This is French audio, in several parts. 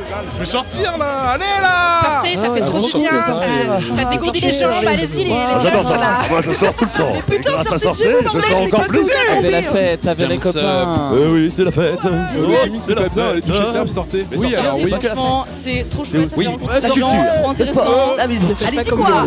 Je vais sortir là. Allez là. Sortez, ça fait trop du bien. Ça dégourdit les jambes, allez-y les J'adore jeunes, ça. là. Moi je sors tout le temps. Mais putain, Grâce à sortez de chez sortir, vous, je bordel, sors mais encore qu'est-ce plus. que vous Avec la fête, avec les copains. Oui, c'est la fête. C'est la fête. Allez, touchez le verbe, sortez. Oui, alors oui. Franchement, c'est trop chouette, ça Oui. fait rencontrer des Ouais, gens, sortez. trop intéressant. Allez-y quoi.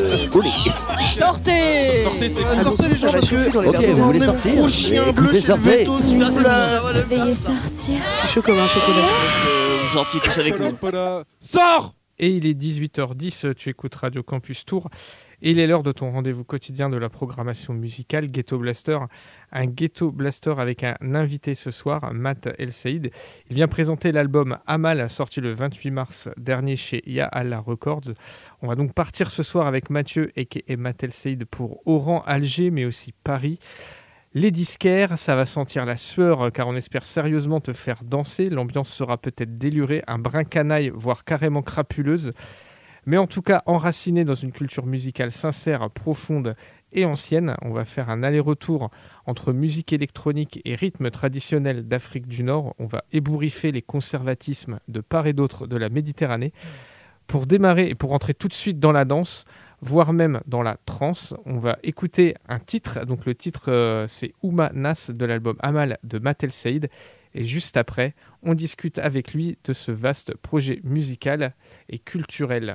Sortez. Sortez, c'est Sortez les gens parce que Ok, vous voulez sortir? gros chien bleu Écoutez, chez le sortez. veto, s'il vous plaît. Veuillez sortir. Je suis chaud comme un chocolat. Gentil tous avec nous. Sors. Et il est 18h10, tu écoutes Radio Campus Tours. Et il est l'heure de ton rendez-vous quotidien de la programmation musicale Ghetto Blaster. Un Ghetto Blaster avec un invité ce soir, Matt El Saïd. Il vient présenter l'album Amal, sorti le 28 mars dernier chez Ya Allah Records. On va donc partir ce soir avec Mathieu et Matt El Saïd pour Oran, Alger, mais aussi Paris. Les disquaires, ça va sentir la sueur car on espère sérieusement te faire danser. L'ambiance sera peut-être délurée, un brin canaille, voire carrément crapuleuse. Mais en tout cas, enraciné dans une culture musicale sincère, profonde et ancienne. On va faire un aller-retour entre musique électronique et rythme traditionnel d'Afrique du Nord. On va ébouriffer les conservatismes de part et d'autre de la Méditerranée. Pour démarrer et pour entrer tout de suite dans la danse, voire même dans la trance, on va écouter un titre. Donc le titre, c'est Ouma Nas de l'album Amal de Matt El Saïd. Et juste après, on discute avec lui de ce vaste projet musical et culturel.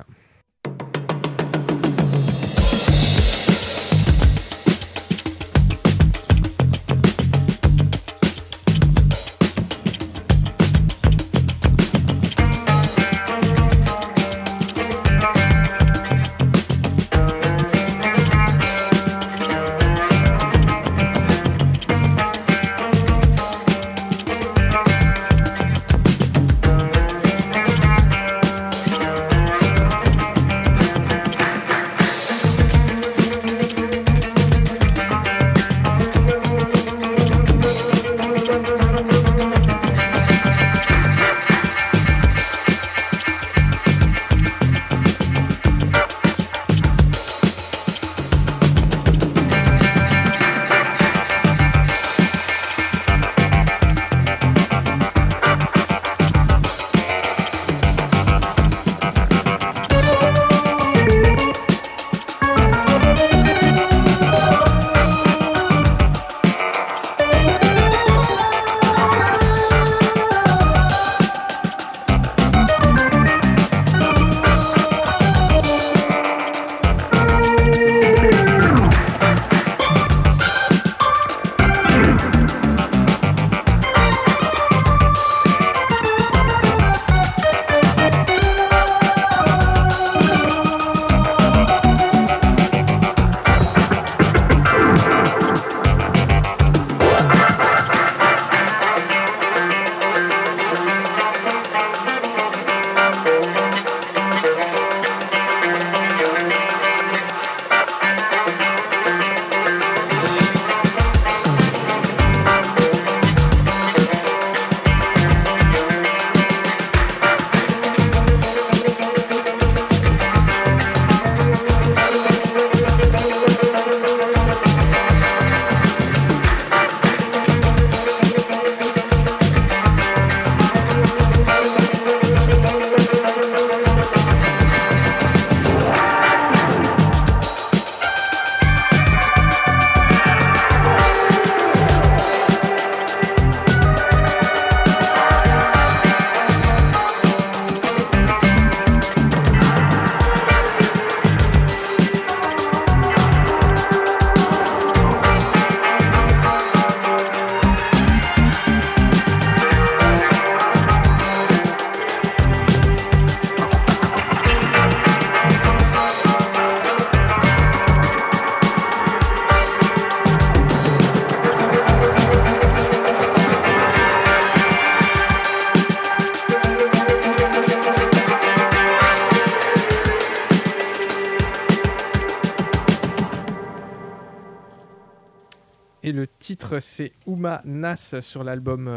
Et le titre, c'est Ouma Nas sur l'album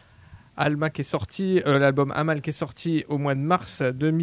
Alma qui est sorti, l'album Amal qui est sorti au mois de mars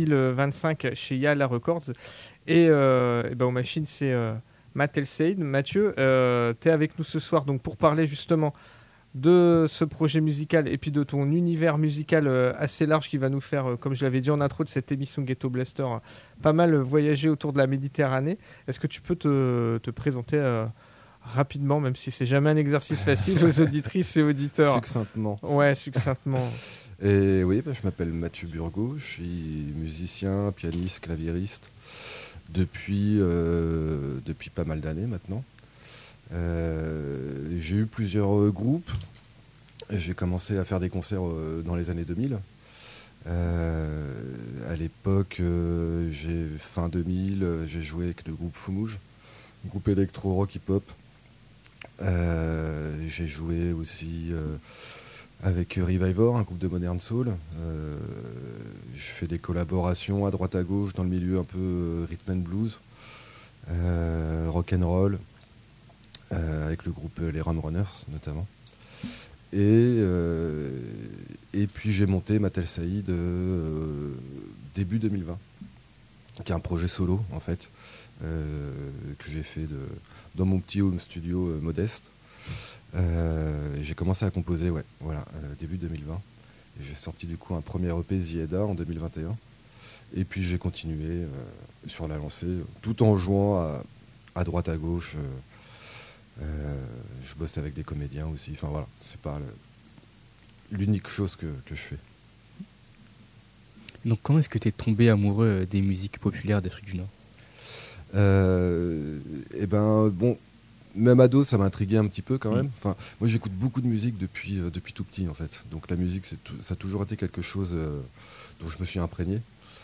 2025 chez Yala Records. Et aux machines, c'est Matt El Saïd. Mathieu, tu es avec nous ce soir donc pour parler justement de ce projet musical et puis de ton univers musical assez large qui va nous faire, comme je l'avais dit en intro de cette émission Ghetto Blaster, pas mal voyager autour de la Méditerranée. Est-ce que tu peux te présenter rapidement, même si c'est jamais un exercice facile aux auditrices et auditeurs? Succinctement. Ouais, succinctement. Et oui, je m'appelle Mathieu Burgot, je suis musicien, pianiste, claviériste depuis pas mal d'années maintenant. J'ai eu plusieurs groupes. J'ai commencé à faire des concerts dans les années 2000. À l'époque, fin 2000, j'ai joué avec le groupe Foumouge, groupe électro-rock hip-hop. J'ai joué aussi avec Revivor, un groupe de modern soul. Je fais des collaborations à droite à gauche dans le milieu un peu rhythm and blues, rock and roll. Avec le groupe Les Rum Runners notamment. Et puis j'ai monté Matel Saïd début 2020, qui est un projet solo en fait, que j'ai fait dans mon petit home studio modeste. J'ai commencé à composer début 2020. Et j'ai sorti du coup un premier EP Zieda en 2021. Et puis j'ai continué sur la lancée, tout en jouant à droite à gauche. Je bosse avec des comédiens aussi. Enfin voilà, c'est pas l'unique chose que je fais. Donc comment est-ce que tu es tombé amoureux des musiques populaires d'Afrique du Nord ? Même ado, ça m'intriguait un petit peu quand même. Enfin, moi j'écoute beaucoup de musique depuis tout petit en fait. Donc la musique, ça a toujours été quelque chose dont je me suis imprégné.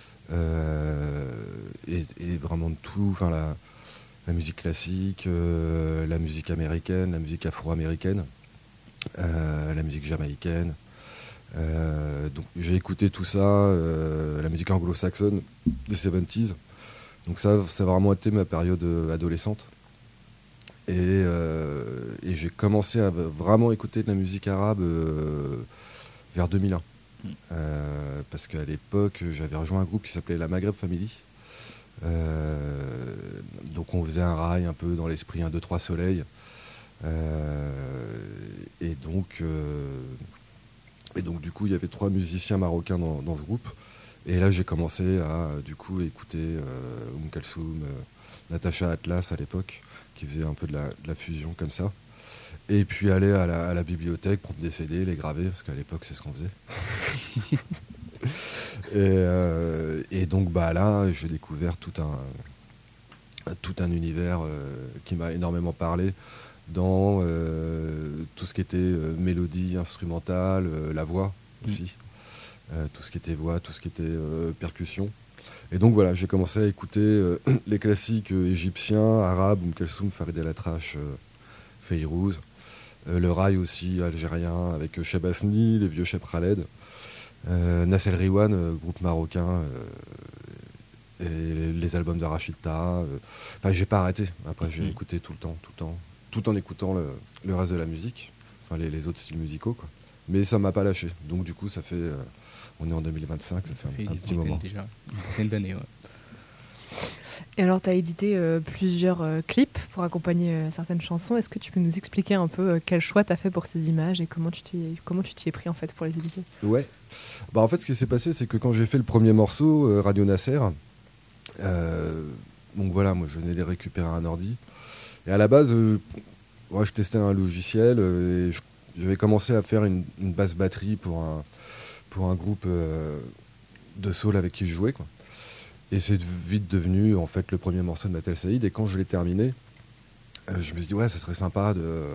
Et vraiment de tout. Enfin la musique classique, la musique américaine, la musique afro-américaine, la musique jamaïcaine. Donc j'ai écouté tout ça, la musique anglo-saxonne des 70s. Donc ça a vraiment été ma période adolescente. Et j'ai commencé à vraiment écouter de la musique arabe vers 2001. Parce qu'à l'époque, j'avais rejoint un groupe qui s'appelait la Maghreb Family. Donc on faisait un rail un peu dans l'esprit 1, 2, 3 soleils. Et donc du coup, il y avait 3 musiciens marocains dans ce groupe. Et là, j'ai commencé à du coup écouter Kalsoum, Natacha Atlas à l'époque, qui faisait un peu de la fusion comme ça. Et puis aller à la bibliothèque, prendre des CD, les graver, parce qu'à l'époque, c'est ce qu'on faisait. Et donc là, j'ai découvert tout un univers qui m'a énormément parlé dans tout ce qui était mélodie instrumentale, la voix aussi, tout ce qui était voix, tout ce qui était percussion. Et donc voilà, j'ai commencé à écouter les classiques égyptiens, arabes, Kalsoum, Farid El Atrache, Feyrouz, le rail aussi algérien avec Chabasni, les vieux Cheb Khaled, Nassel Riwan, groupe marocain, et les albums de Rachida. Enfin, j'ai pas arrêté. Après, j'ai écouté tout le temps, tout en écoutant le reste de la musique, enfin les autres styles musicaux, quoi. Mais ça m'a pas lâché. Donc du coup, ça fait, on est en 2025, ça fait un petit moment. Déjà une vingtaine d'années. Ouais. Et alors, tu as édité plusieurs clips pour accompagner certaines chansons. Est-ce que tu peux nous expliquer un peu quel choix tu as fait pour ces images et comment tu t'y es pris en fait pour les éditer ? Ouais. En fait, ce qui s'est passé, c'est que quand j'ai fait le premier morceau, Radio Nasser, donc voilà, moi je venais de récupérer un ordi. Et à la base, je testais un logiciel et j'avais commencé à faire une basse batterie pour un groupe de soul avec qui je jouais, quoi. Et c'est vite devenu en fait le premier morceau de Matel Saïd. Et quand je l'ai terminé, je me suis dit ça serait sympa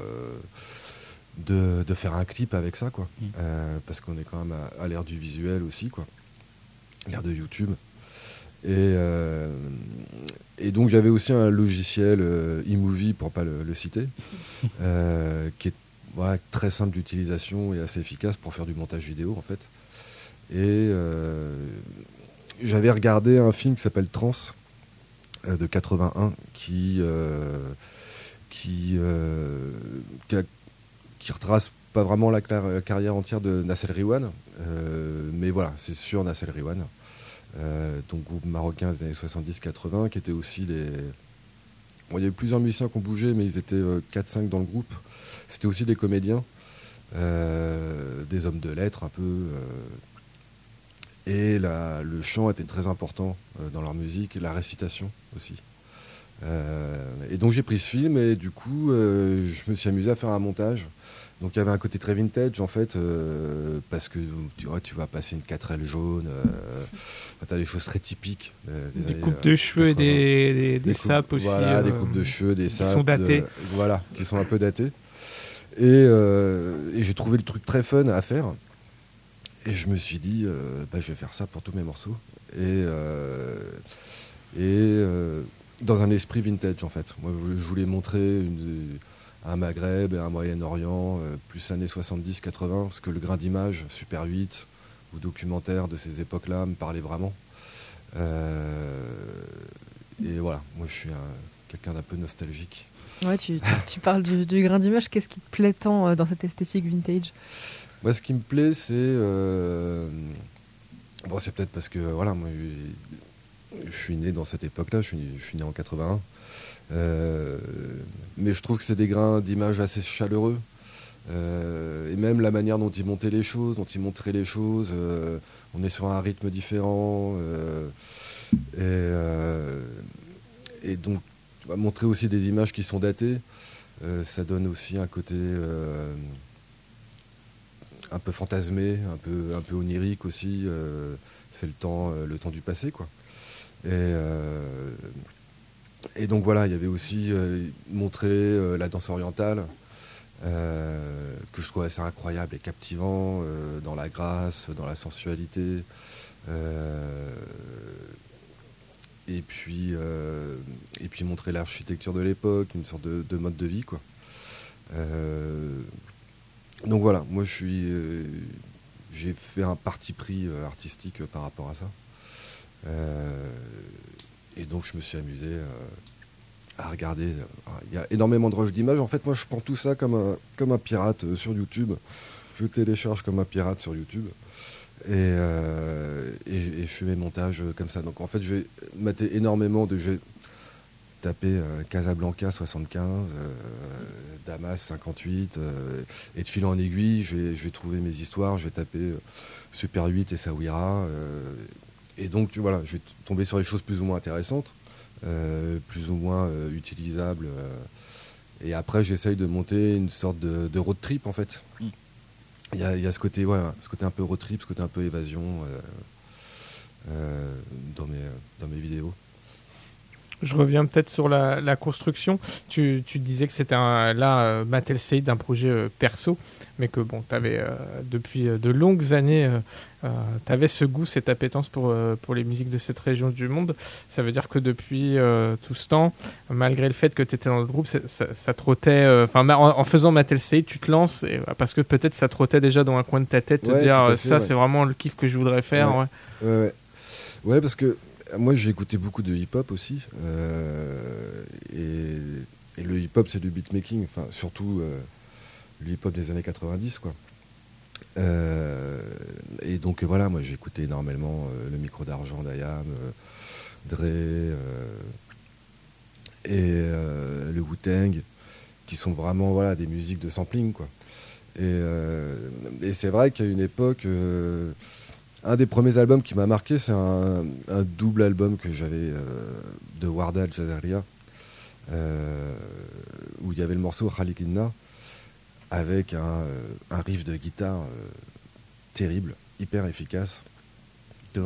de faire un clip avec ça, quoi. Parce qu'on est quand même à l'ère du visuel aussi, quoi. L'ère de YouTube. Et donc j'avais aussi un logiciel eMovie, pour pas le citer, qui est très simple d'utilisation et assez efficace pour faire du montage vidéo en fait. Et j'avais regardé un film qui s'appelle Trans de 81 qui retrace pas vraiment la carrière entière de Nassel Riwan, mais voilà, c'est sur Nassel Riwan, donc groupe marocain des années 70-80, qui était aussi des... Bon, il y avait plusieurs musiciens qui ont bougé, mais ils étaient 4-5 dans le groupe. C'était aussi des comédiens. des hommes de lettres un peu. Et le chant était très important dans leur musique, et la récitation aussi. Et donc j'ai pris ce film et du coup je me suis amusé à faire un montage. Donc il y avait un côté très vintage en fait, parce que tu vas passer une 4L jaune, tu as des choses très typiques. Des coupes de cheveux et des sapes aussi. Voilà, des coupes de cheveux, des sapes. Qui sont datées. Voilà, qui sont un peu datées. Et j'ai trouvé le truc très fun à faire. Et je me suis dit, je vais faire ça pour tous mes morceaux. Et dans un esprit vintage en fait. Moi je voulais montrer un Maghreb et un Moyen-Orient, plus années 70-80, parce que le grain d'image, Super 8 ou documentaire de ces époques-là me parlait vraiment. Et voilà, moi je suis quelqu'un d'un peu nostalgique. Ouais, tu parles du grain d'image, qu'est-ce qui te plaît tant dans cette esthétique vintage ? Moi ce qui me plaît c'est... c'est peut-être parce que voilà, moi je suis né dans cette époque-là, je suis né en 81. Mais je trouve que c'est des grains d'image assez chaleureux. Et même la manière dont ils montaient les choses, dont ils montraient les choses, on est sur un rythme différent. Et donc, montrer aussi des images qui sont datées, ça donne aussi un côté un peu fantasmé, un peu onirique aussi. C'est le temps du passé, quoi. Et donc voilà, il y avait aussi montrer la danse orientale, que je trouvais assez incroyable et captivant, dans la grâce, dans la sensualité. Et puis montrer l'architecture de l'époque, une sorte de mode de vie, quoi. Donc voilà, moi j'ai fait un parti pris artistique par rapport à ça. Et donc je me suis amusé à regarder. Il y a énormément de rushs d'images. En fait, moi je prends tout ça comme un pirate sur YouTube. Je télécharge comme un pirate sur YouTube. Et je fais mes montages comme ça. Donc en fait, je vais mater énormément de... Je vais taper Casablanca 75, Damas 58, et de fil en aiguille, je vais trouver mes histoires, je vais taper Super 8 et Sawira. Et donc voilà, je vais tomber sur des choses plus ou moins intéressantes, plus ou moins utilisables. Et après, j'essaye de monter une sorte de road trip en fait. Il y a ce côté un peu road trip, ce côté un peu évasion dans mes vidéos. Je reviens peut-être sur la construction. Tu disais que c'était Matt El Saïd d'un projet perso, mais que bon, tu avais depuis de longues années, tu avais ce goût, cette appétence pour les musiques de cette région du monde. Ça veut dire que depuis tout ce temps, malgré le fait que tu étais dans le groupe, ça trottait. En faisant Matt El Saïd, tu te lances, parce que peut-être ça trottait déjà dans un coin de ta tête, te dire ça, c'est vraiment le kiff que je voudrais faire. Ouais, parce que moi j'ai écouté beaucoup de hip-hop aussi, et le hip-hop c'est du beatmaking, enfin surtout le hip-hop des années 90 quoi. Et donc voilà, moi j'ai écouté énormément le Micro d'Argent d'IAM, Dre et le Wu-Tang, qui sont vraiment des musiques de sampling quoi. Et c'est vrai qu'à une époque, un des premiers albums qui m'a marqué, c'est un double album que j'avais de Warda Jazaria, où il y avait le morceau Khalikinna, avec un riff de guitare terrible, hyper efficace. Et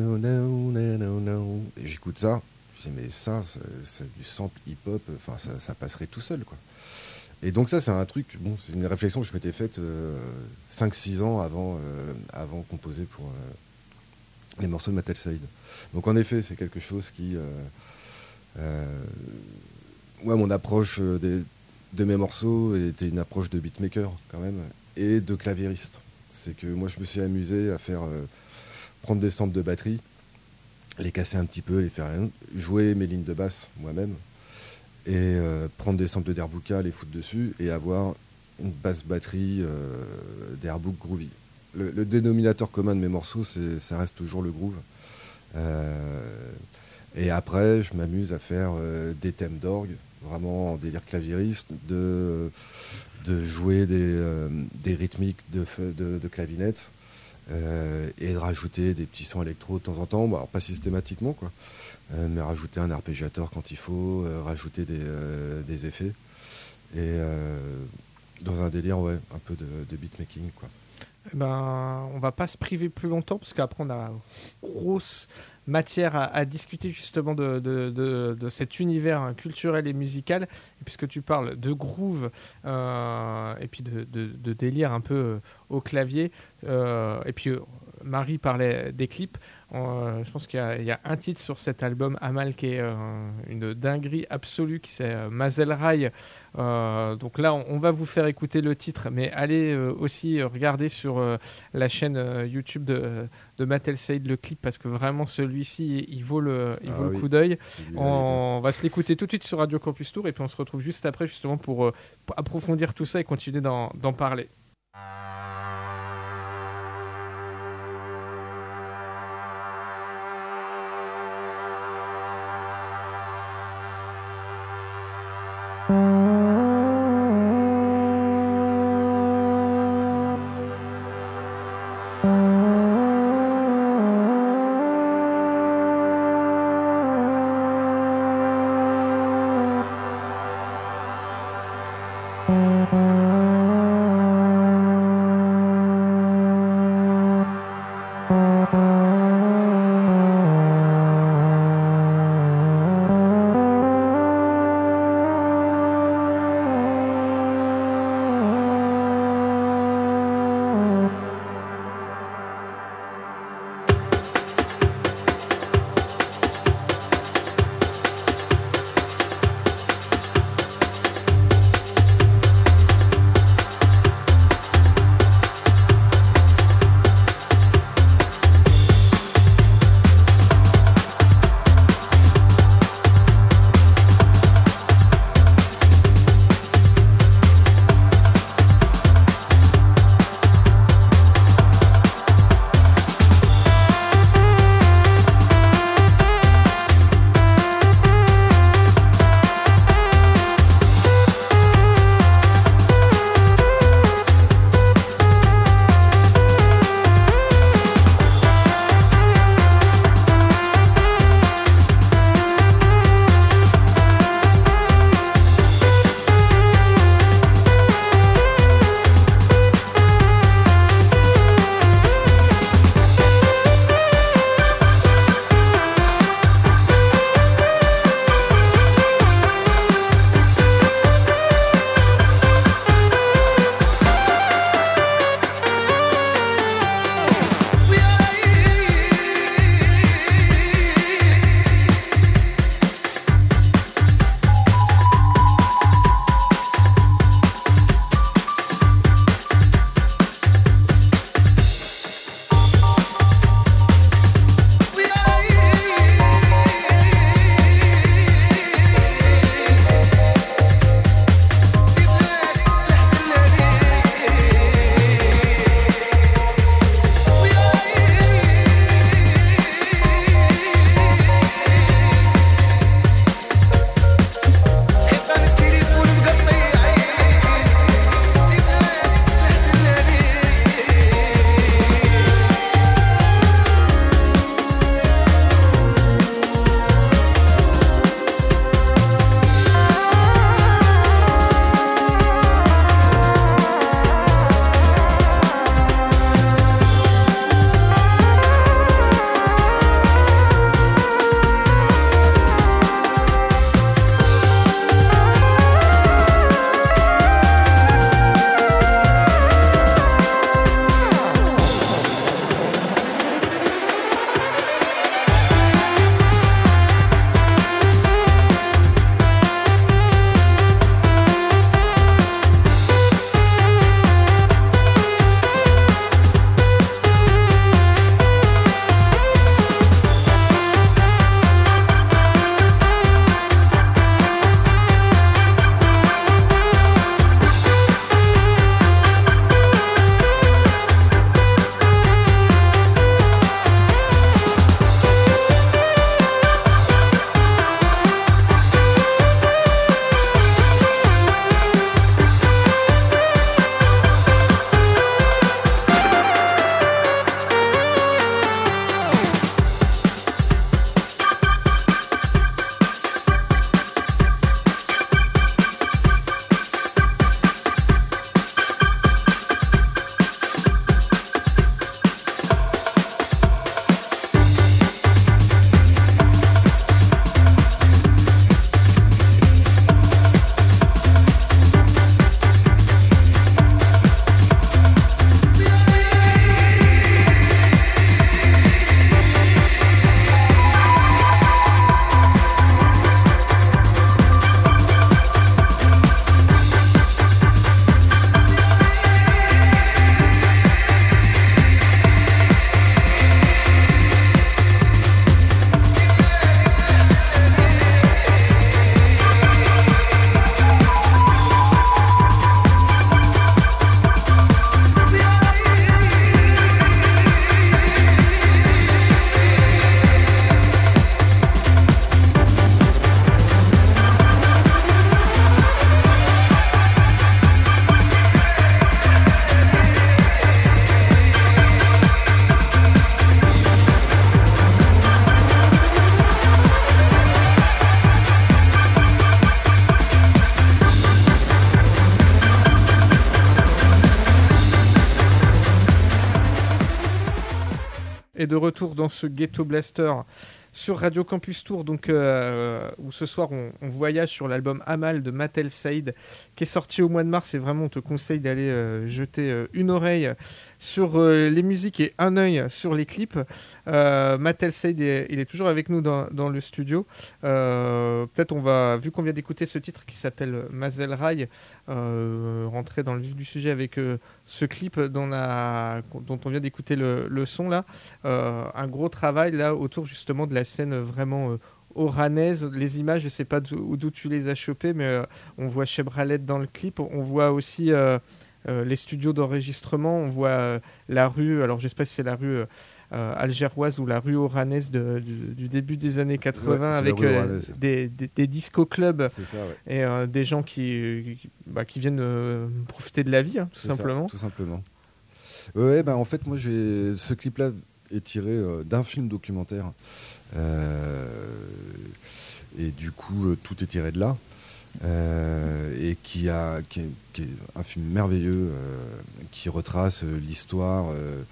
j'écoute ça, je dis mais ça, c'est du sample hip-hop, ça passerait tout seul quoi. Et donc ça c'est un truc, c'est une réflexion que je m'étais faite 5-6 ans avant composer pour les morceaux de Matt El Saïd. Donc en effet c'est quelque chose qui... mon approche de mes morceaux était une approche de beatmaker quand même, et de claviériste. C'est que moi je me suis amusé à faire prendre des samples de batterie, les casser un petit peu, les faire jouer mes lignes de basse moi-même, et prendre des samples de Derbuka, les foutre dessus, et avoir une basse batterie d'Airbook groovy. Le dénominateur commun de mes morceaux, ça reste toujours le groove. Et après, je m'amuse à faire des thèmes d'orgue vraiment en délire claviériste, de jouer des rythmiques de clavinette et de rajouter des petits sons électro de temps en temps, alors pas systématiquement, quoi, mais rajouter un arpégiateur quand il faut, rajouter des effets. Et dans un délire, ouais, un peu de beatmaking, quoi. On va pas se priver plus longtemps parce qu'après on a grosse matière à discuter justement de cet univers culturel et musical. Et puisque tu parles de groove et puis de délire un peu au clavier, et puis Marie parlait des clips. Je pense qu'il y a un titre sur cet album Amal qui est une dinguerie absolue, qui c'est Mazel Rai. Donc là on va vous faire écouter le titre, mais allez aussi regarder sur la chaîne YouTube de Matt El Saïd le clip, parce que vraiment celui-ci il vaut le coup d'œil. On va se l'écouter tout de suite sur Radio Campus Tour et puis on se retrouve juste après justement pour approfondir tout ça et continuer d'en parler. est de retour dans ce Ghetto Blaster sur Radio Campus Tour, donc, où ce soir on voyage sur l'album Amal de Matt El Saïd qui est sorti au mois de mars, et vraiment on te conseille d'aller jeter une oreille sur les musiques et un œil sur les clips. Matt El Saïd il est toujours avec nous dans le studio. Peut-être vu qu'on vient d'écouter ce titre qui s'appelle Mazel Rai, rentrer dans le vif du sujet avec ce clip dont on vient d'écouter le son là. Un gros travail là autour justement de la scène vraiment oranaise. Les images, je sais pas d'où tu les as chopées, mais on voit Chebralet dans le clip, on voit aussi les studios d'enregistrement, on voit la rue, alors je sais pas si c'est la rue algéroise ou la rue oranaise du début des années 80, avec des disco-clubs et des gens qui viennent profiter de la vie, hein, tout simplement. Tout simplement. Ouais, en fait, moi, ce clip-là est tiré d'un film documentaire. Et du coup, tout est tiré de là. Et qui est un film merveilleux qui retrace l'histoire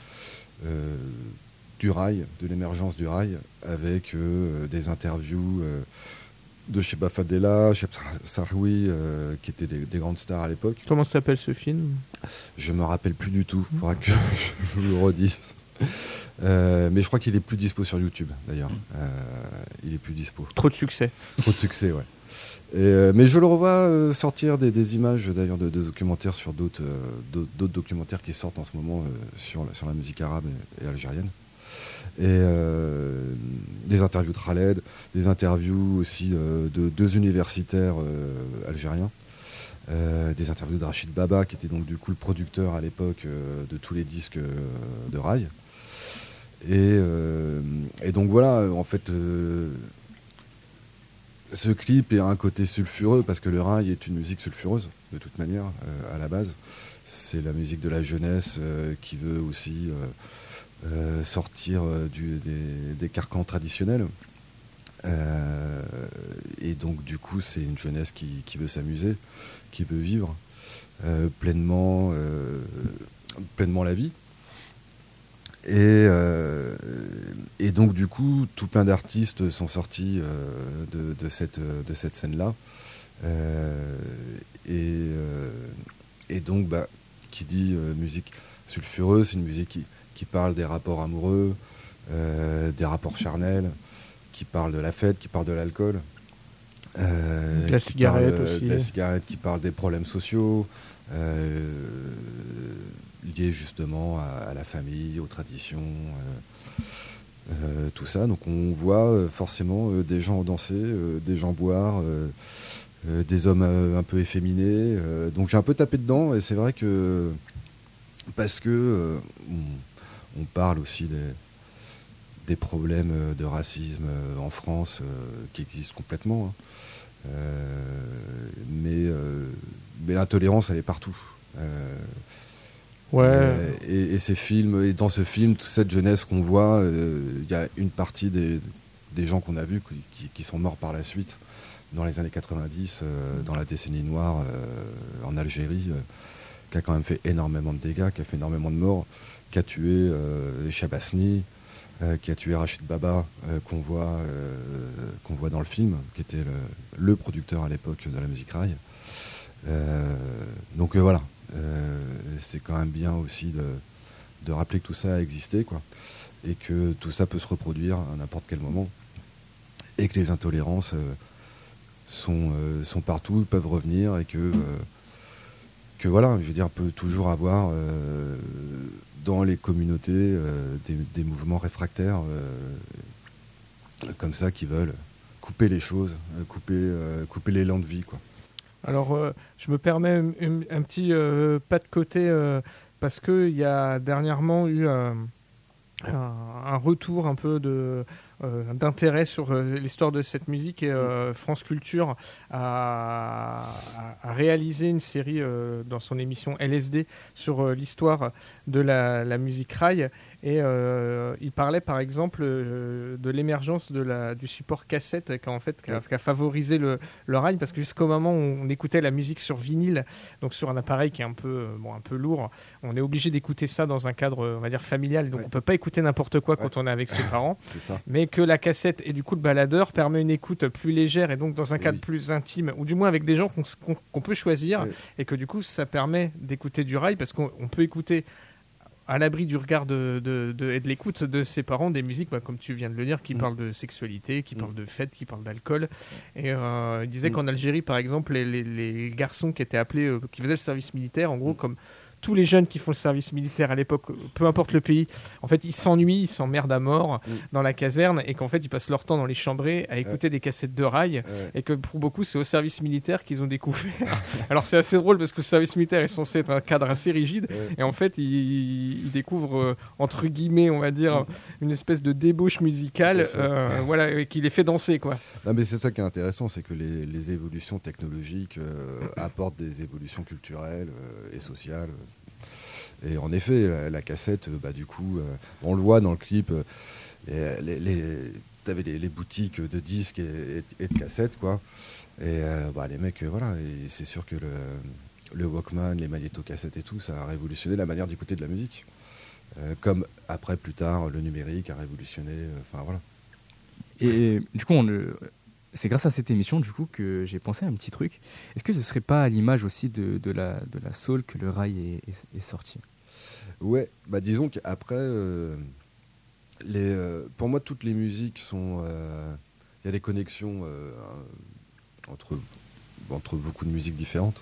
du rail, de l'émergence du rail, avec des interviews de Cheba Fadela, Cheb Sarhoui, qui étaient des grandes stars à l'époque. Comment s'appelle ce film ? Je me rappelle plus du tout, il faudra que je vous le redise. Mais je crois qu'il est plus dispo sur YouTube d'ailleurs. Il est plus dispo. Trop de succès. Trop de succès, ouais. Mais je le revois sortir des images d'ailleurs de documentaires sur d'autres documentaires qui sortent en ce moment sur la musique arabe et algérienne. Et des interviews de Khaled, des interviews aussi de deux universitaires algériens, des interviews de Rachid Baba, qui était donc du coup le producteur à l'époque de tous les disques de Rai. Et donc voilà, en fait, ce clip a un côté sulfureux, parce que le Rai est une musique sulfureuse, de toute manière, à la base. C'est la musique de la jeunesse qui veut aussi sortir des carcans traditionnels. Et donc, du coup, c'est une jeunesse qui veut s'amuser, qui veut vivre pleinement la vie. Et donc du coup, tout plein d'artistes sont sortis de cette scène-là. Et donc, qui dit musique sulfureuse, c'est une musique qui parle des rapports amoureux, des rapports charnels, qui parle de la fête, qui parle de l'alcool. De la cigarette aussi. De la cigarette, qui parle des problèmes sociaux. Lié justement à la famille, aux traditions, tout ça. Donc on voit forcément des gens danser, des gens boire, des hommes un peu efféminés. Donc j'ai un peu tapé dedans, et c'est vrai que parce que on parle aussi des problèmes de racisme en France qui existent complètement, hein. Mais l'intolérance, elle est partout. Ouais. Et ces films, et dans ce film, toute cette jeunesse qu'on voit, il y a une partie des gens qu'on a vus qui sont morts par la suite dans les années 90, dans la décennie noire en Algérie, qui a quand même fait énormément de dégâts, qui a fait énormément de morts, qui a tué Chabasni, qui a tué Rachid Baba, qu'on voit dans le film, qui était le producteur à l'époque de la musique rail. Donc voilà. C'est quand même bien aussi de rappeler que tout ça a existé, quoi, et que tout ça peut se reproduire à n'importe quel moment, et que les intolérances sont partout, peuvent revenir, et que voilà, je veux dire, on peut toujours avoir dans les communautés des mouvements réfractaires comme ça, qui veulent couper les choses, couper l'élan de vie, quoi. Alors, je me permets un petit pas de côté, parce qu'il y a dernièrement eu un retour un peu d'intérêt sur l'histoire de cette musique, et France Culture a réalisé une série dans son émission LSD sur l'histoire de la musique rail. Et il parlait par exemple de l'émergence du support cassette qui a favorisé le rail, parce que jusqu'au moment où on écoutait la musique sur vinyle, donc sur un appareil qui est un peu lourd, on est obligé d'écouter ça dans un cadre, on va dire, familial, donc on peut pas écouter n'importe quoi quand on est avec ses parents. C'est ça. Mais que la cassette et du coup le baladeur permet une écoute plus légère et donc dans un cadre plus intime, ou du moins avec des gens qu'on peut choisir, et que du coup ça permet d'écouter du rail, parce qu'on peut écouter à l'abri du regard et de l'écoute de ses parents des musiques, comme tu viens de le dire, qui parlent de sexualité, qui parlent de fête, qui parlent d'alcool. Et il disait qu'en Algérie, par exemple, les garçons qui étaient appelés, qui faisaient le service militaire, en gros, comme tous les jeunes qui font le service militaire à l'époque, peu importe le pays, en fait, ils s'ennuient, ils s'emmerdent à mort dans la caserne, et qu'en fait, ils passent leur temps dans les chambrées à écouter des cassettes de rail, et que pour beaucoup, c'est au service militaire qu'ils ont découvert. Alors, c'est assez drôle parce que le service militaire est censé être un cadre assez rigide, et en fait, ils découvrent, entre guillemets, on va dire, une espèce de débauche musicale, et qui les fait danser, quoi. Non, mais c'est ça qui est intéressant, c'est que les évolutions technologiques apportent des évolutions culturelles et sociales. Et en effet, la cassette, du coup, on le voit dans le clip, t'avais les boutiques de disques et de cassettes, quoi. Et les mecs, et c'est sûr que le Walkman, les magnétocassettes et tout, ça a révolutionné la manière d'écouter de la musique. Comme après, plus tard, le numérique a révolutionné, voilà. Et du coup, c'est grâce à cette émission du coup que j'ai pensé à un petit truc. Est-ce que ce serait pas à l'image aussi de la soul que le rail est sorti? Ouais, disons qu'après, pour moi, toutes les musiques sont... Il y a des connexions entre beaucoup de musiques différentes.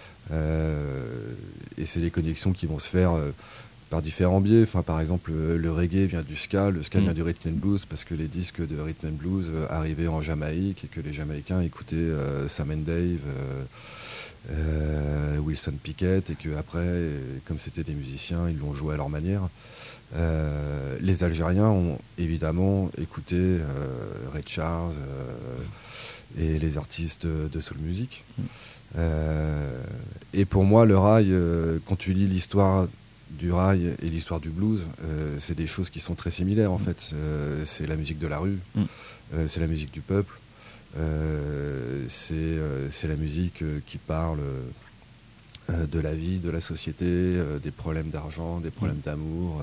Et c'est des connexions qui vont se faire... par différents biais. Par exemple, le reggae vient du ska, le ska vient du rhythm and blues, parce que les disques de rhythm and blues arrivaient en Jamaïque et que les Jamaïcains écoutaient Sam and Dave, Wilson Pickett, et que après, comme c'était des musiciens, ils l'ont joué à leur manière. Les Algériens ont évidemment écouté Ray Charles et les artistes de soul music. Et pour moi, le rail, quand tu lis l'histoire du rail et l'histoire du blues, c'est des choses qui sont très similaires en fait. C'est la musique de la rue, c'est la musique du peuple, c'est la musique qui parle de la vie, de la société, des problèmes d'argent, des problèmes d'amour,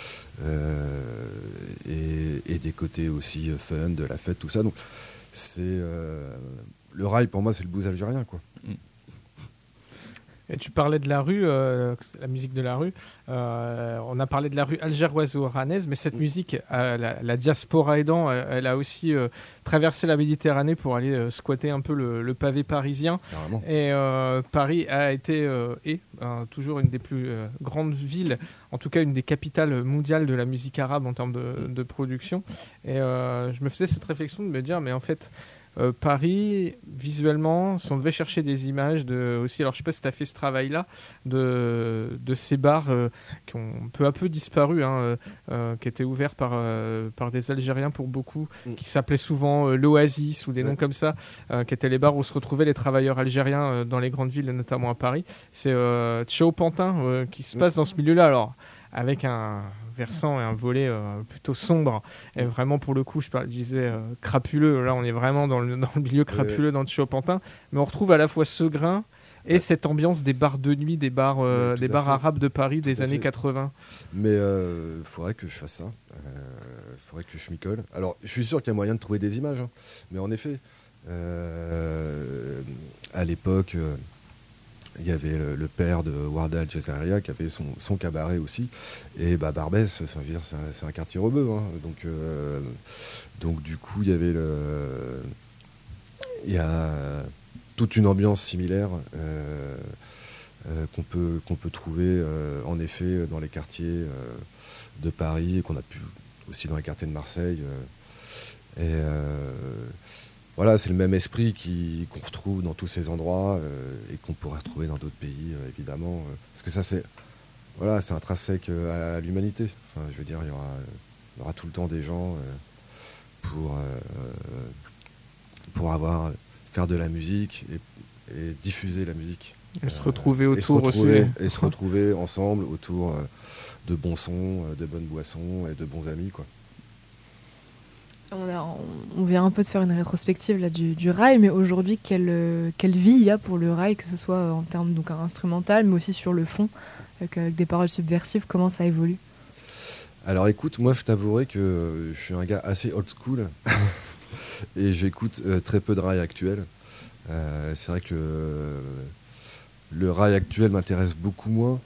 et des côtés aussi fun, de la fête, tout ça. Donc c'est le rail pour moi, c'est le blues algérien, quoi. Et tu parlais de la rue, la musique de la rue. On a parlé de la rue algéroise-oranaise, mais cette musique, la diaspora aidant, elle a aussi traversé la Méditerranée pour aller squatter un peu le pavé parisien. Carrément. Et Paris a été toujours une des plus grandes villes, en tout cas une des capitales mondiales de la musique arabe en termes de production. Et je me faisais cette réflexion de me dire, mais en fait... Paris, visuellement, si on devait chercher des images aussi, alors je sais pas si tu as fait ce travail-là, de ces bars qui ont peu à peu disparu, qui étaient ouverts par des Algériens pour beaucoup, qui s'appelaient souvent l'Oasis ou des noms comme ça, qui étaient les bars où se retrouvaient les travailleurs algériens dans les grandes villes, notamment à Paris. C'est Tchao Pantin qui se passe dans ce milieu-là, alors avec un versant et un volet plutôt sombre, et vraiment pour le coup je disais crapuleux, là on est vraiment dans le milieu crapuleux dans Tchao Pantin, mais on retrouve à la fois ce grain et cette ambiance des bars de nuit, des bars arabes de Paris des années 80. Mais faudrait que je fasse ça, faudrait que je m'y colle. Alors je suis sûr qu'il y a moyen de trouver des images, mais en effet à l'époque il y avait le père de Warda El Jazaria qui avait son cabaret aussi. Et Barbès, je veux dire, c'est un quartier rebeu. Donc du coup, il y a toute une ambiance similaire qu'on peut trouver en effet dans les quartiers de Paris et qu'on a pu aussi dans les quartiers de Marseille. Voilà, c'est le même esprit qu'on retrouve dans tous ces endroits et qu'on pourrait retrouver dans d'autres pays, évidemment. Parce que ça, c'est intrinsèque à l'humanité. Enfin, je veux dire, il y aura tout le temps des gens pour faire de la musique et diffuser la musique. Et se retrouver et autour se retrouver ensemble autour de bons sons, de bonnes boissons et de bons amis, quoi. On vient un peu de faire une rétrospective là, du rail, mais aujourd'hui, quelle vie il y a pour le rail, que ce soit en termes donc, instrumental, mais aussi sur le fond, avec des paroles subversives, comment ça évolue? Alors écoute, moi je t'avouerai que je suis un gars assez old school et j'écoute très peu de rail actuel. C'est vrai que le rail actuel m'intéresse beaucoup moins.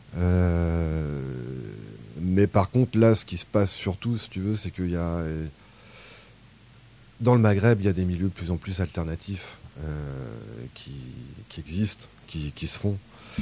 Mais par contre, là, ce qui se passe surtout, si tu veux, c'est qu'il y a... Dans le Maghreb, il y a des milieux de plus en plus alternatifs qui existent, qui se font.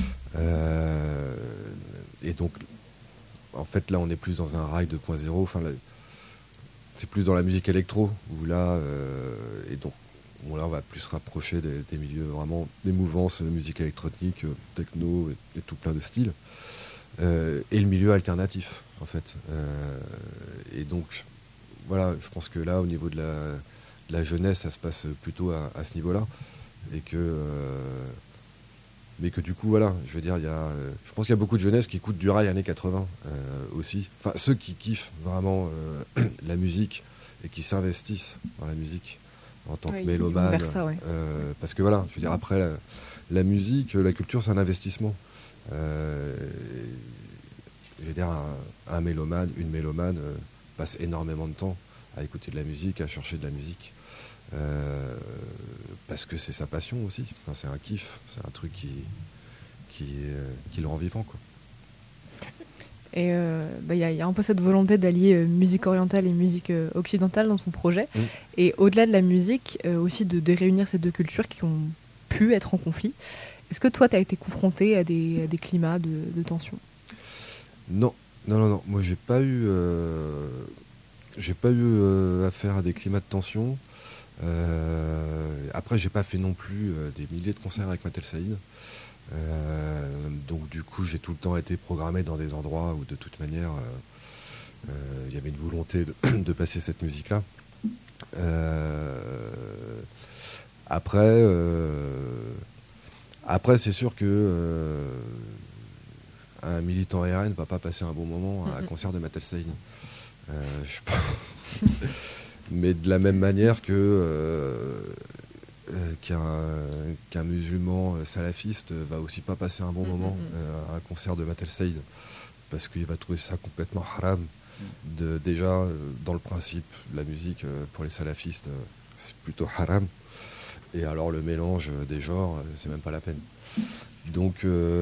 Et donc, en fait, là, on est plus dans un rail 2.0. Enfin, là, c'est plus dans la musique électro, où là, et donc, là, on va plus se rapprocher des milieux vraiment, des mouvances de musique électronique, techno et tout plein de styles. Et le milieu alternatif, en fait. Et donc, voilà, je pense que là, au niveau de la jeunesse, ça se passe plutôt à ce niveau-là. Et mais que du coup, voilà, je veux dire, je pense qu'il y a beaucoup de jeunesse qui écoute du rail années 80 aussi. Enfin, ceux qui kiffent vraiment la musique et qui s'investissent dans la musique en tant que mélomane. Parce que voilà, je veux dire, après, la musique, la culture, c'est un investissement. Je veux dire, un mélomane, une mélomane passe énormément de temps à écouter de la musique, à chercher de la musique, parce que c'est sa passion aussi. Enfin, c'est un kiff, c'est un truc qui le rend vivant, quoi. Et y a un peu cette volonté d'allier musique orientale et musique occidentale dans ton projet. Et au-delà de la musique, aussi de réunir ces deux cultures qui ont pu être en conflit. Est-ce que toi, tu as été confronté à des climats de tension? Non. Moi, j'ai pas eu affaire à des climats de tension. Après, j'ai pas fait non plus des milliers de concerts avec Matt El Saïd. Donc, du coup, j'ai tout le temps été programmé dans des endroits où, de toute manière, il y avait une volonté de passer cette musique-là. Après, c'est sûr que un militant RN ne va pas passer un bon moment à un concert de Matt El Saïd. Je pense. Mais de la même manière qu'un musulman salafiste va aussi pas passer un bon moment à un concert de Matt El Saïd, parce qu'il va trouver ça complètement haram. Déjà, dans le principe, la musique pour les salafistes, c'est plutôt haram. Et alors le mélange des genres, c'est même pas la peine. Donc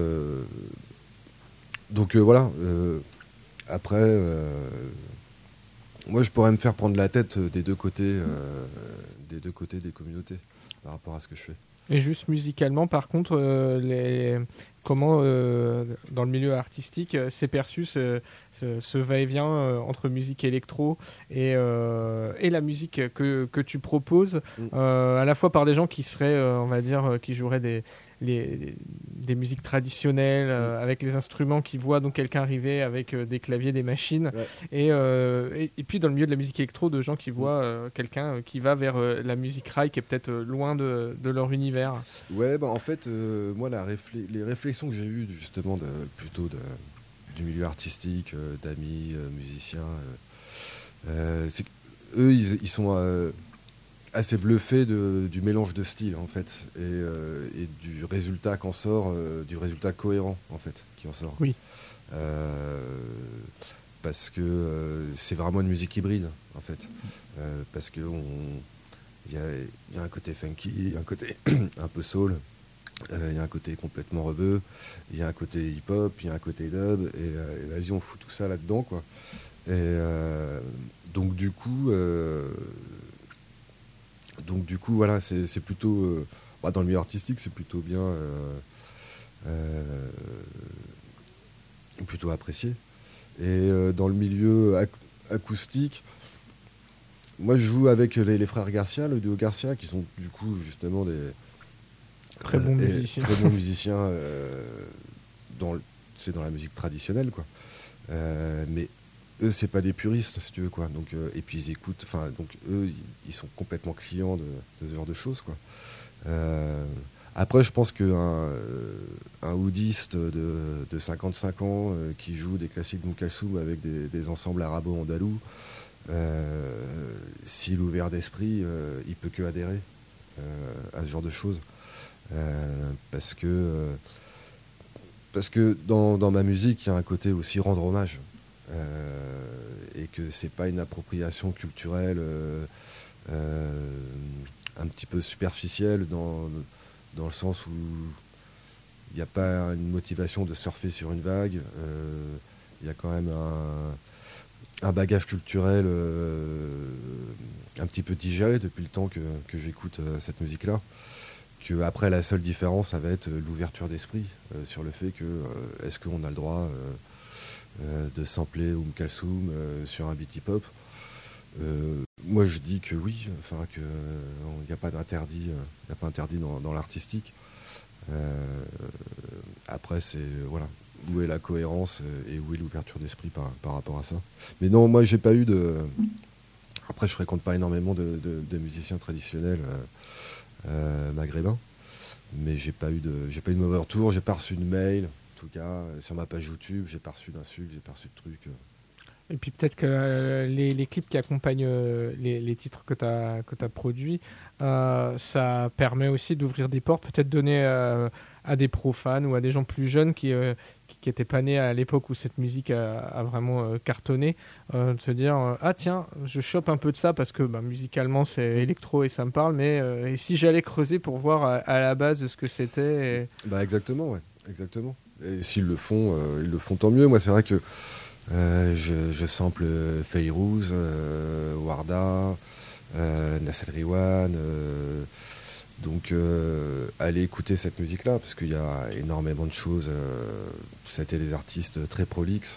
voilà. Après, moi je pourrais me faire prendre la tête des deux côtés des communautés par rapport à ce que je fais. Et juste musicalement, par contre, comment dans le milieu artistique c'est perçu ce va-et-vient entre musique électro et la musique que tu proposes, à la fois par des gens qui seraient, on va dire, qui joueraient des musiques traditionnelles avec les instruments, qui voient donc quelqu'un arriver avec des claviers, des machines, et puis dans le milieu de la musique électro, de gens qui voient quelqu'un qui va vers la musique rail qui est peut-être loin de leur univers. Ouais, en fait, moi les réflexions que j'ai eues justement plutôt du milieu artistique, d'amis, musiciens, c'est qu'eux ils sont assez bluffé du mélange de styles, en fait, et du résultat qu'en sort, du résultat cohérent, en fait, qui en sort. Oui. Parce que c'est vraiment une musique hybride, en fait. Parce que il y a un côté funky, un côté un peu soul, il y a un côté complètement rebeu, il y a un côté hip-hop, il y a un côté dub, et vas-y, on fout tout ça là-dedans, quoi. Et donc du coup, voilà, c'est plutôt... dans le milieu artistique, c'est plutôt bien... plutôt apprécié. Et dans le milieu acoustique, moi je joue avec les frères Garcia, le duo Garcia, qui sont du coup justement des... Très bons musiciens. Très bons musiciens c'est dans la musique traditionnelle, quoi. Mais eux, c'est pas des puristes, si tu veux, quoi. Donc, et puis ils écoutent, donc eux, ils sont complètement clients de ce genre de choses, quoi. Après, je pense qu'un oudiste de 55 ans qui joue des classiques d'Kalsoum avec des ensembles arabo-andalous, s'il est ouvert d'esprit, il peut que adhérer à ce genre de choses. Parce que dans ma musique, il y a un côté aussi rendre hommage. Et que c'est pas une appropriation culturelle un petit peu superficielle dans le sens où il n'y a pas une motivation de surfer sur une vague. Il y a quand même un bagage culturel un petit peu digéré depuis le temps que j'écoute cette musique-là. Que après, la seule différence, ça va être l'ouverture d'esprit sur le fait que est-ce qu'on a le droit de sampler Kalsoum sur un beat hip-hop. Moi, je dis que oui, enfin qu'il n'y a pas d'interdit, il n'y a pas interdit dans l'artistique. Après, c'est voilà, où est la cohérence et où est l'ouverture d'esprit par rapport à ça. Mais non, moi, j'ai pas eu de. Après, je fréquente pas énormément de musiciens traditionnels maghrébins, mais j'ai pas eu de mauvais retour. J'ai pas reçu de mail. En tout cas, sur ma page YouTube, j'ai pas reçu d'insultes, j'ai pas reçu de trucs. Et puis peut-être que les clips qui accompagnent les titres que tu as produits, ça permet aussi d'ouvrir des portes, peut-être donner à des profanes ou à des gens plus jeunes qui n'étaient pas nés à l'époque où cette musique a vraiment cartonné, de se dire ah tiens, je chope un peu de ça parce que musicalement c'est électro et ça me parle, mais et si j'allais creuser pour voir à la base ce que c'était Exactement, ouais, exactement. Et s'ils le font, ils le font tant mieux. Moi, c'est vrai que je sample Fayrouz, Warda, Nassel Riwan. Donc, allez écouter cette musique-là, parce qu'il y a énormément de choses. C'était des artistes très prolixes,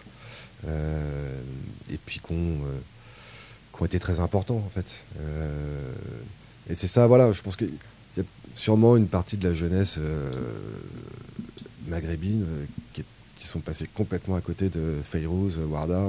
et puis qui ont été très importants, en fait. Et c'est ça, voilà, je pense qu'il y a sûrement une partie de la jeunesse maghrébine qui sont passés complètement à côté de Fayrouz, Warda,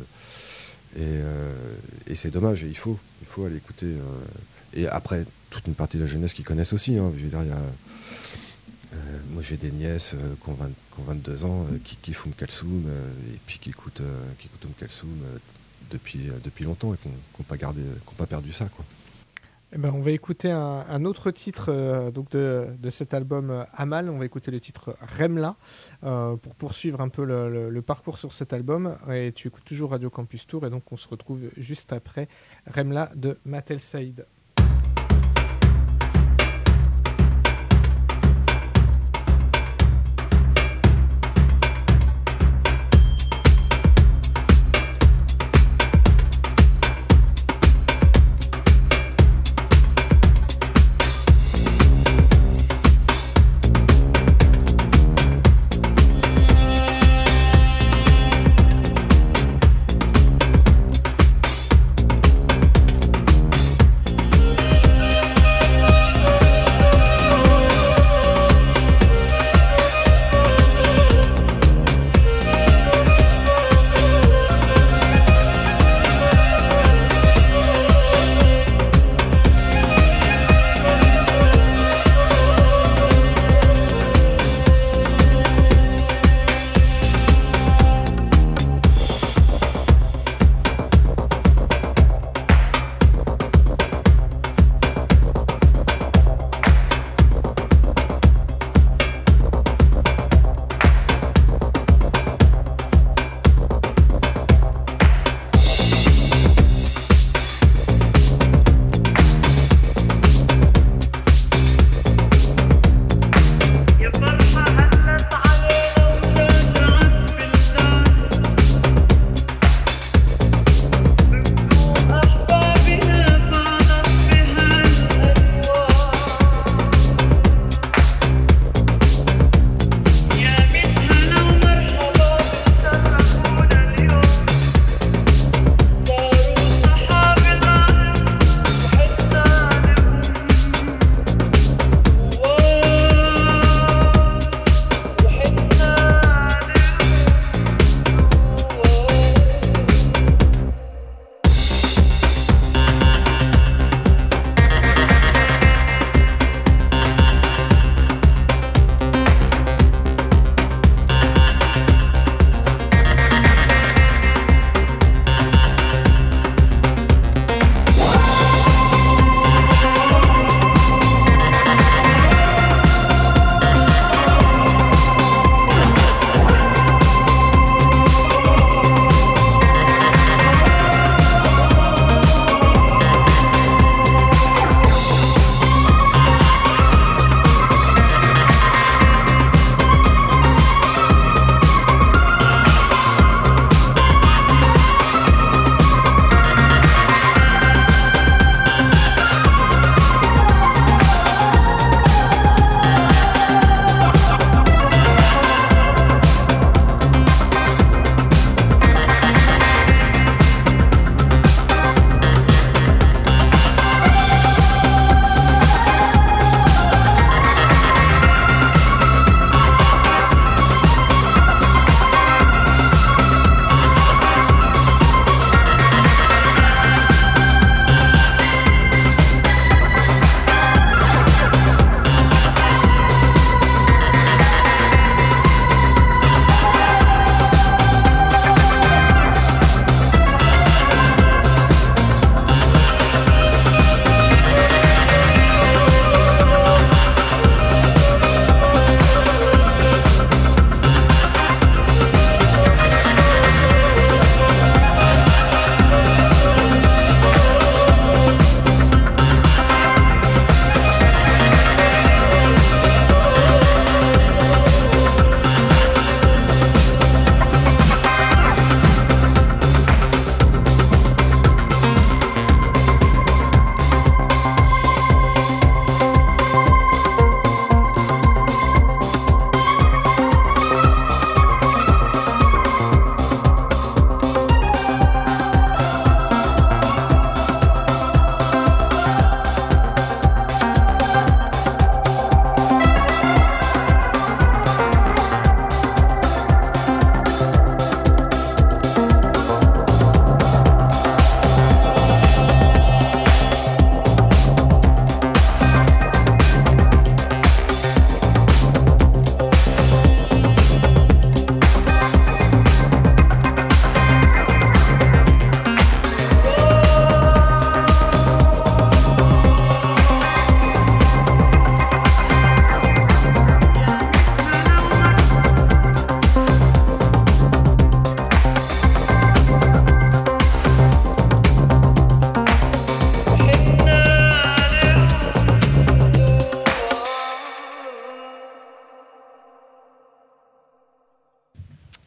et c'est dommage, et il faut aller écouter. Et après, toute une partie de la jeunesse qui connaissent aussi. Hein, je veux dire, moi j'ai des nièces qui ont 22 ans qui font Kalsoum et puis qui écoutent Kalsoum depuis longtemps et qui n'ont pas perdu ça, quoi. Eh ben, on va écouter un autre titre donc de cet album Amal. On va écouter le titre Remla pour poursuivre un peu le parcours sur cet album. Et tu écoutes toujours Radio Campus Tour et donc on se retrouve juste après Remla de Matt El Saïd.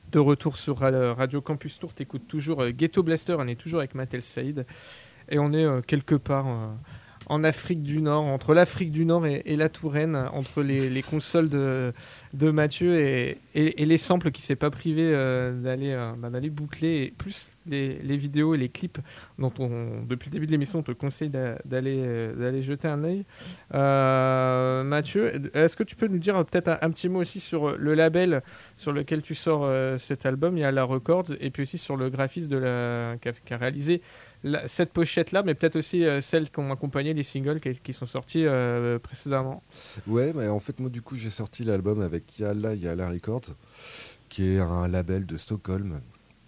De retour sur Radio Campus Tour, t'écoutes toujours Ghetto Blaster, on est toujours avec Matt El Saïd et on est quelque part en Afrique du Nord, entre l'Afrique du Nord et la Touraine, entre les consoles de Mathieu et les samples qui s'est pas privé d'aller boucler, et plus les vidéos et les clips dont depuis le début de l'émission on te conseille d'aller jeter un œil. Mathieu, est-ce que tu peux nous dire peut-être un petit mot aussi sur le label sur lequel tu sors cet album? Il y a La Records, et puis aussi sur le graphiste qu'a réalisé cette pochette-là, mais peut-être aussi celles qui ont accompagné les singles qui sont sortis précédemment. Ouais, mais en fait, moi, du coup, j'ai sorti l'album avec Yala Records, qui est un label de Stockholm.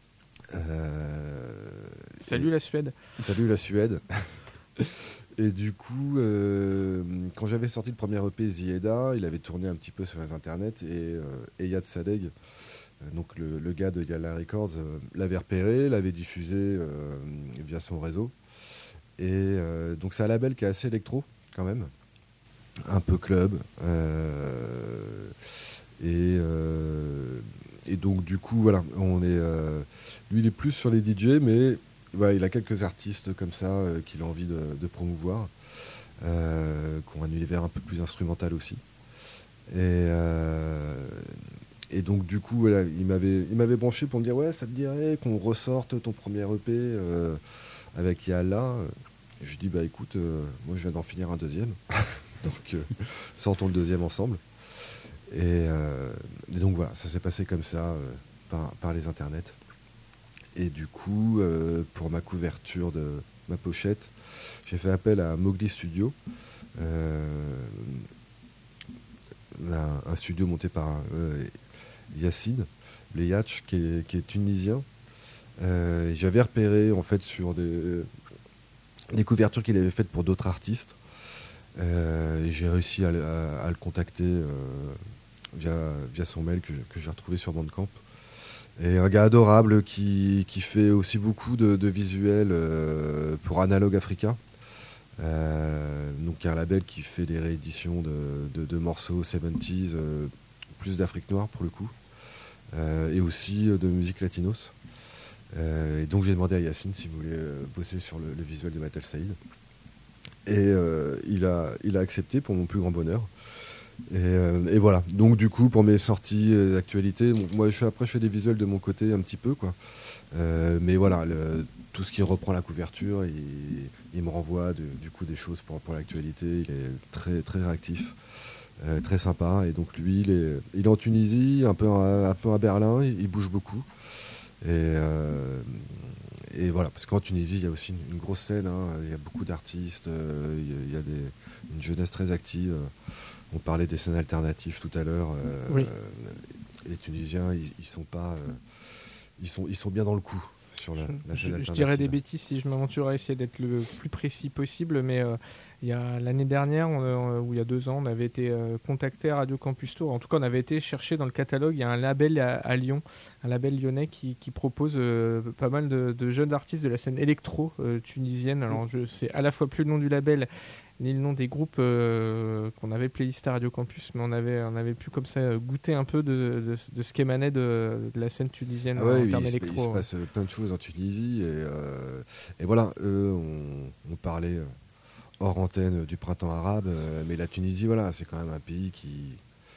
Salut la Suède. Salut la Suède. Et du coup, quand j'avais sorti le premier EP Zieda, il avait tourné un petit peu sur les internets, et Yad Sadeg, donc le gars de Yala Records, l'avait repéré, l'avait diffusé via son réseau. Et donc c'est un label qui est assez électro quand même, un peu club. Et donc du coup voilà, lui il est plus sur les DJ, mais voilà, il a quelques artistes comme ça qu'il a envie de promouvoir, qui ont un univers un peu plus instrumental aussi. Et donc du coup voilà, il m'avait branché pour me dire ouais, ça te dirait qu'on ressorte ton premier EP avec Yala. Je lui dis bah écoute, moi je viens d'en finir un deuxième, donc sortons le deuxième ensemble. Et donc voilà, ça s'est passé comme ça par les internets. Et du coup, pour ma couverture de ma pochette, j'ai fait appel à Mowgli Studio, un studio monté par Yacine Leyach, qui est tunisien. J'avais repéré en fait sur des couvertures qu'il avait faites pour d'autres artistes. J'ai réussi à le contacter via son mail que j'ai retrouvé sur Bandcamp. Et un gars adorable qui fait aussi beaucoup de visuels pour Analog Africa. Donc un label qui fait des rééditions de morceaux 70s, plus d'Afrique noire pour le coup, et aussi de musique latinos. Et donc j'ai demandé à Yacine s'il voulait bosser sur le visuel de Matt El Saïd. Et il a accepté, pour mon plus grand bonheur. Et voilà, donc du coup pour mes sorties d'actualité, moi je fais des visuels de mon côté un petit peu quoi, mais voilà, tout ce qui reprend la couverture, il me renvoie du coup des choses pour l'actualité. Il est très très réactif, très sympa. Et donc lui il est en Tunisie, un peu à Berlin, il bouge beaucoup. Et voilà, parce qu'en Tunisie il y a aussi une grosse scène, hein, il y a beaucoup d'artistes, il y a une jeunesse très active. On parlait des scènes alternatives tout à l'heure. Oui. Les Tunisiens, ils sont bien dans le coup sur la scène alternative. Je dirais des bêtises si je m'aventure à essayer d'être le plus précis possible, mais il y a l'année dernière, ou il y a 2 ans, on avait été contacté à Radio Campus Tour. En tout cas, on avait été chercher dans le catalogue. Il y a un label à Lyon, un label lyonnais qui propose pas mal de jeunes artistes de la scène électro tunisienne. Alors, je sais à la fois plus le nom du label ni le nom des groupes qu'on avait playlisté à Radio Campus, mais on avait pu comme ça goûter un peu de ce qu'émanait de la scène tunisienne en termes électro. Il se passe plein de choses en Tunisie, et voilà, on parlait hors antenne du printemps arabe, mais la Tunisie, voilà, c'est quand même un pays qui...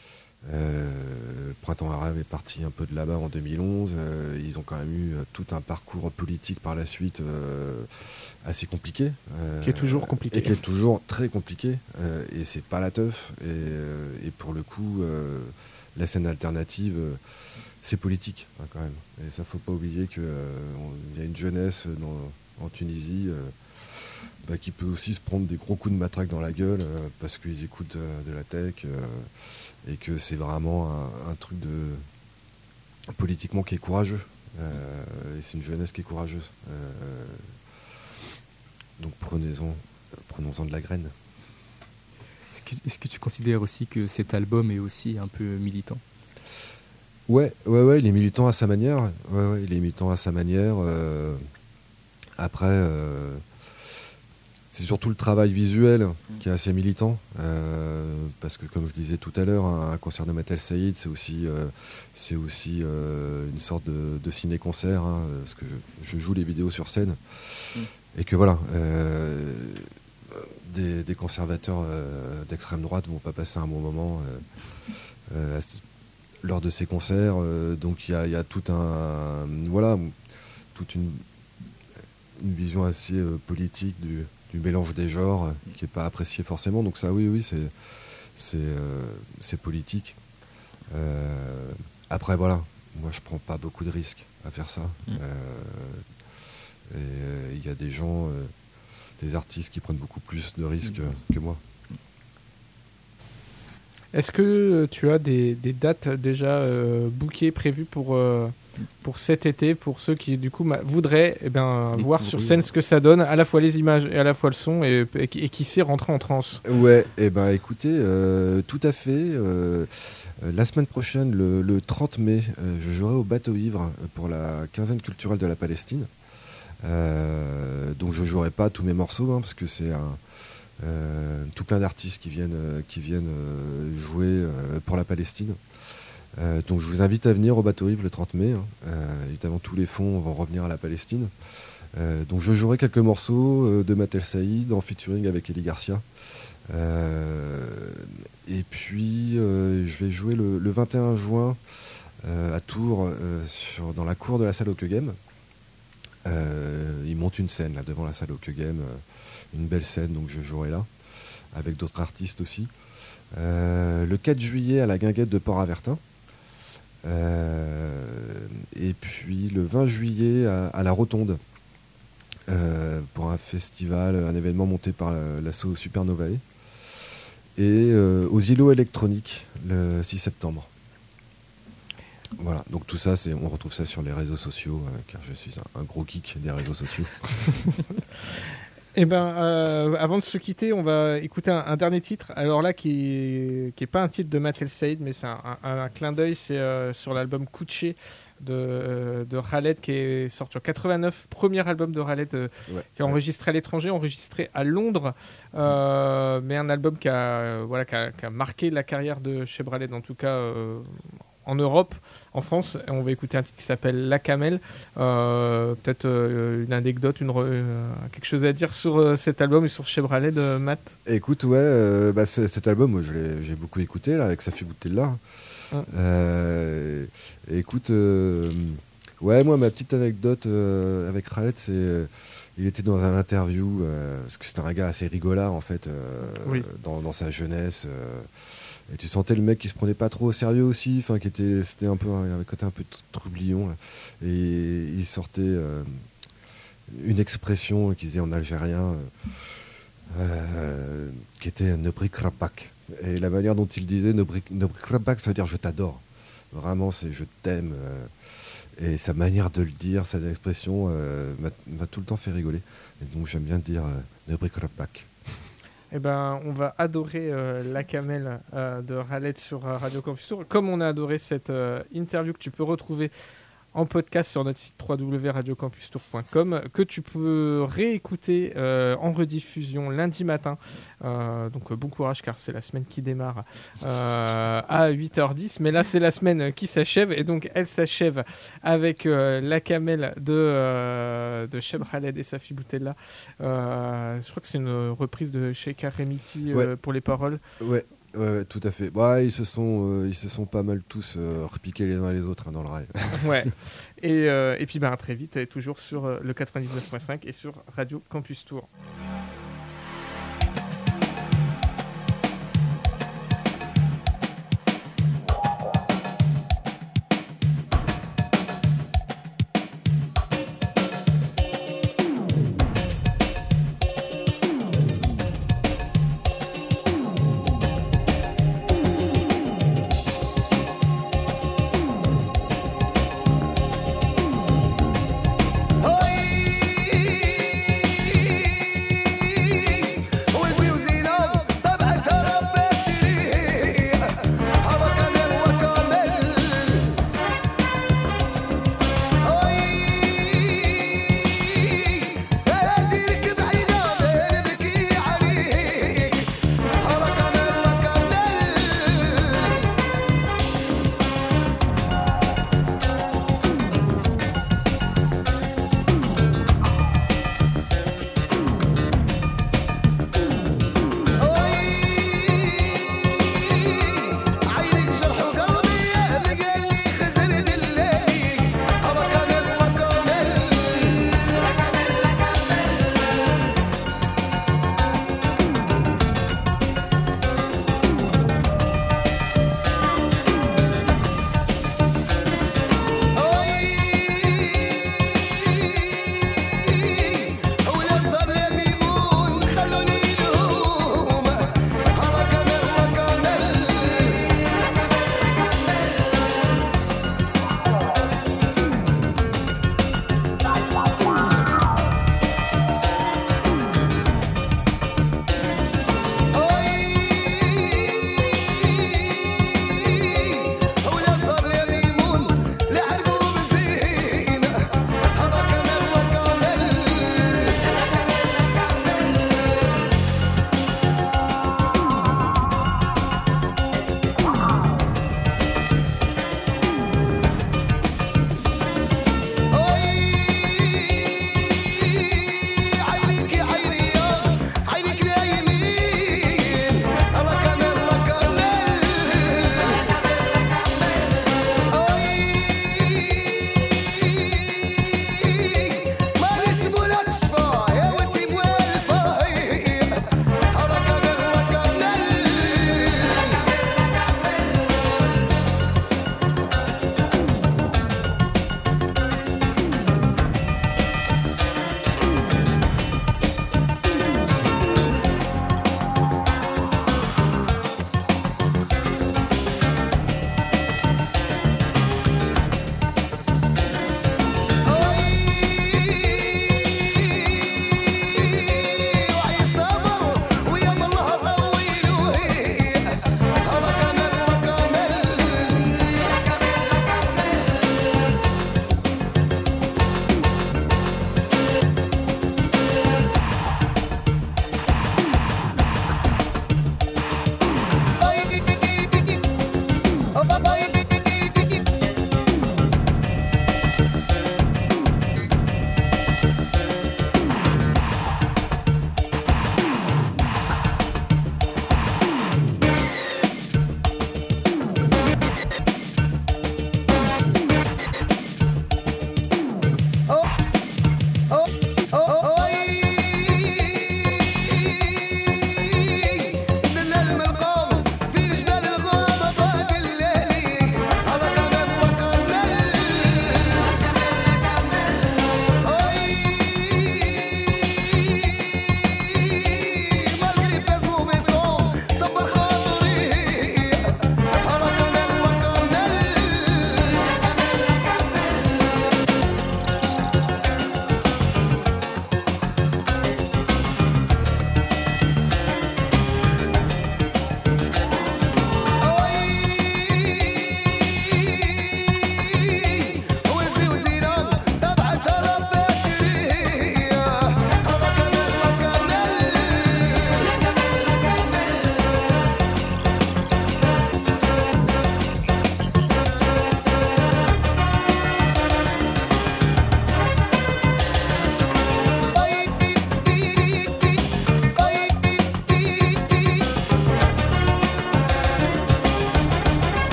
le printemps arabe est parti un peu de là-bas en 2011. Ils ont quand même eu tout un parcours politique par la suite assez compliqué. Qui est toujours compliqué. Et qui est toujours très compliqué. Et c'est pas la teuf. Et pour le coup, la scène alternative, c'est politique hein, quand même. Et ça, faut pas oublier qu'il y a une jeunesse en Tunisie qui peut aussi se prendre des gros coups de matraque dans la gueule parce qu'ils écoutent de la tech et que c'est vraiment un truc politiquement qui est courageux. Et c'est une jeunesse qui est courageuse. Donc prenons-en de la graine. Est-ce que tu considères aussi que cet album est aussi un peu militant ? Ouais, il est militant à sa manière. Il est militant à sa manière. Après... c'est surtout le travail visuel qui est assez militant, parce que comme je disais tout à l'heure, un concert de Matt El Saïd, c'est aussi une sorte de ciné-concert, hein, parce que je joue les vidéos sur scène, et que voilà, des conservateurs d'extrême droite vont pas passer un bon moment lors de ces concerts, donc il y a toute une vision assez politique du mélange des genres qui n'est pas apprécié forcément, donc ça oui c'est politique. Après voilà, moi je prends pas beaucoup de risques à faire ça, et il y a des gens, des artistes qui prennent beaucoup plus de risques que moi. Est-ce que tu as des dates déjà bookées, prévues pour cet été, pour ceux qui du coup voudraient voir sur scène ce que ça donne, à la fois les images et à la fois le son, et qui sait rentrer en transe? Ouais, écoutez, tout à fait. La semaine prochaine, le 30 mai, je jouerai au Bateau Ivre pour la quinzaine culturelle de la Palestine. Donc je jouerai pas tous mes morceaux, hein, parce que c'est tout plein d'artistes qui viennent jouer pour la Palestine. Donc je vous invite à venir au Bateau Ivre le 30 mai. Évidemment, tous les fonds vont revenir à la Palestine. Donc je jouerai quelques morceaux de Matt El Saïd en featuring avec Eli Garcia. Et puis je vais jouer le 21 juin à Tours, dans la cour de la salle Ockeghem. Ils montent une scène là devant la salle Ockeghem, une belle scène, donc je jouerai là avec d'autres artistes aussi. Le 4 juillet à la Guinguette de Port-Avertin. Et puis le 20 juillet à la Rotonde, pour un festival, un événement monté par l'asso Supernovae, et aux îlots électroniques le 6 septembre. Voilà, donc tout ça, on retrouve ça sur les réseaux sociaux, car je suis un gros geek des réseaux sociaux. Avant de se quitter, on va écouter un dernier titre. Alors là, qui est pas un titre de Matt El Saïd, mais c'est un clin d'œil. C'est sur l'album Couché de Khaled, qui est sorti en 89, premier album de Khaled, qui est enregistré à l'étranger, enregistré à Londres, mais un album qui a marqué la carrière de Cheb Khaled, en tout cas en Europe, en France. On va écouter un titre qui s'appelle La Camel. Peut-être une anecdote, quelque chose à dire sur cet album et sur Cheb Khaled, Matt? Écoute, cet album, moi, j'ai beaucoup écouté là, avec Safi Boutella. Écoute, moi, ma petite anecdote avec Khaled, c'est il était dans un interview, parce que c'était un gars assez rigolard en fait, dans sa jeunesse. Et tu sentais le mec qui se prenait pas trop au sérieux aussi, enfin c'était un peu un côté un peu troublion là. Et il sortait une expression qu'il disait en algérien qui était Nebrik Rapak. Et la manière dont il disait Nebrik Rapak, ça veut dire je t'adore. Vraiment, c'est je t'aime. Et sa manière de le dire, cette expression m'a tout le temps fait rigoler. Et donc j'aime bien dire Nebrik Rapak. On va adorer La Camel de Khaled sur Radio Campus Tour, comme on a adoré cette interview que tu peux retrouver en podcast sur notre site www.radiocampustour.com, que tu peux réécouter en rediffusion lundi matin. Donc bon courage, car c'est la semaine qui démarre à 8h10. Mais là, c'est la semaine qui s'achève. Et donc, elle s'achève avec La Camel de Cheb Khaled et Safi Boutella. Je crois que c'est une reprise de Sheikha Remiti pour les paroles. Ouais, tout à fait. Ils se sont pas mal tous repiqués les uns les autres dans le rail. Ouais. Et puis très vite, toujours sur le 99.5 et sur Radio Campus Tour.